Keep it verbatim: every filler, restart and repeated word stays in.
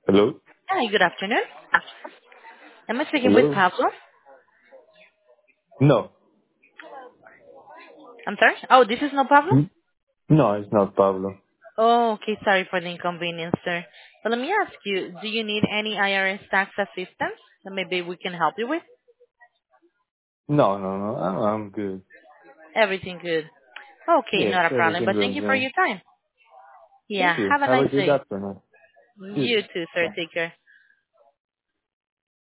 Hello? Hi, good afternoon. Am I speaking with Hello? Pablo? No. I'm sorry? Oh, this is no Pablo? N- No, it's not Pablo. Oh, okay. Sorry for the inconvenience, sir. But let me ask you, do you need any I R S tax assistance that maybe we can help you with? No, no, no. I'm, I'm good. Everything good. Okay, Yes, not a problem. everything But thank goes you for well. your time. Yeah, Thank you. have a Have a nice good day. afternoon. You You too. too, sir. Bye. Take care.